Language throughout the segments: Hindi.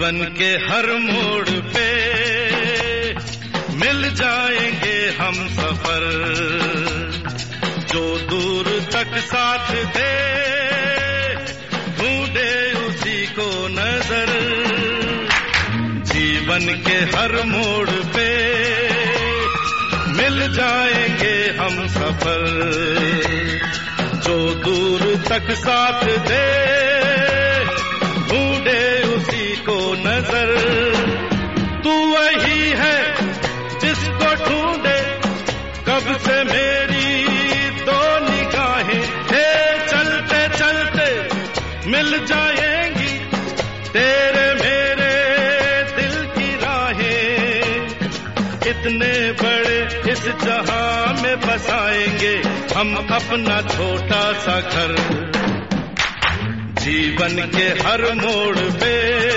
जीवन के हर मोड़ पे मिल जाएंगे हम सफर, जो दूर तक साथ दे ढूंढे उसी को नजर। जीवन के हर मोड़ पे मिल जाएंगे हम सफर, जो दूर तक साथ दे ढूंढे उसी को नजर। तू वही है जिसको ढूंढे कब से मेरी दो निगाहें, हे चलते चलते मिल जाएंगी तेरे मेरे दिल की राहें। इतने बड़े इस जहां में बसाएंगे हम अपना छोटा सा घर। जीवन के हर मोड़ पे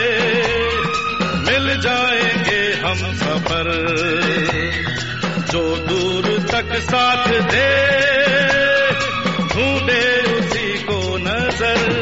मिल जाएंगे हम सफर, जो दूर तक साथ दे ढूंढे उसी को नजर।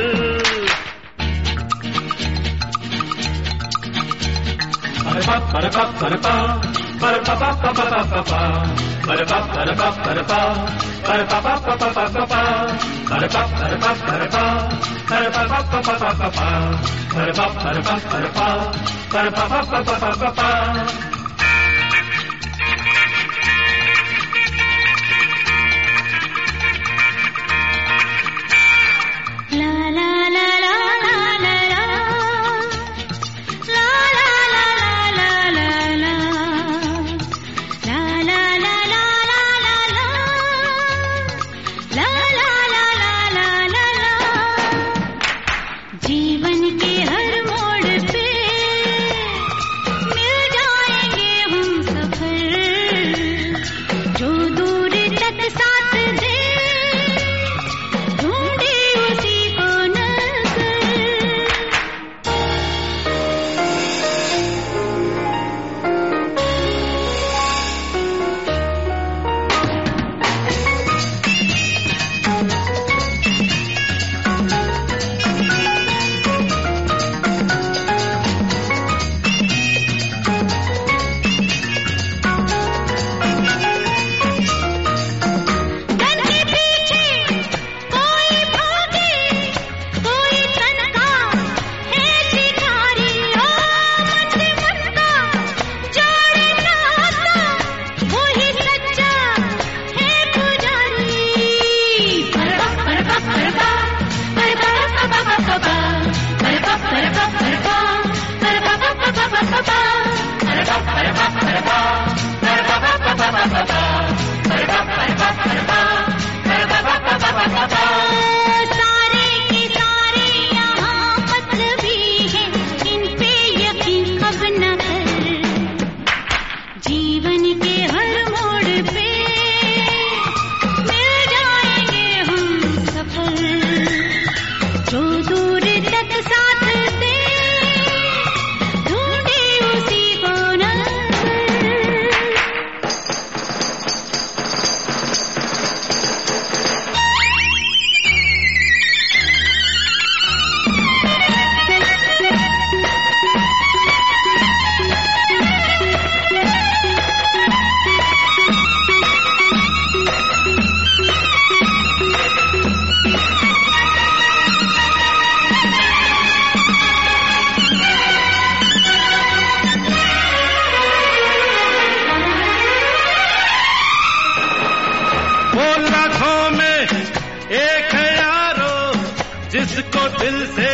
जिसको दिल से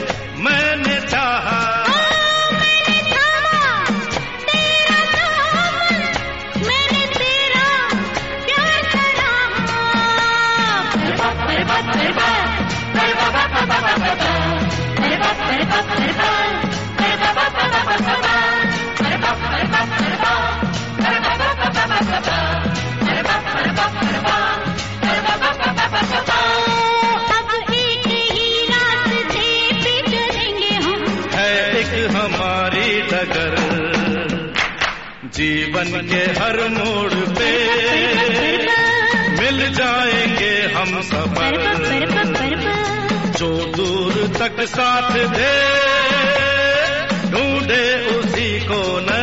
मैंने चाहा, मैंने थामा तेरा दामन, मैंने तेरा प्यार सराहा। हमारी डगर जीवन के हर मोड़ पे मिल जाएंगे हम सफर, जो दूर तक साथ दे को न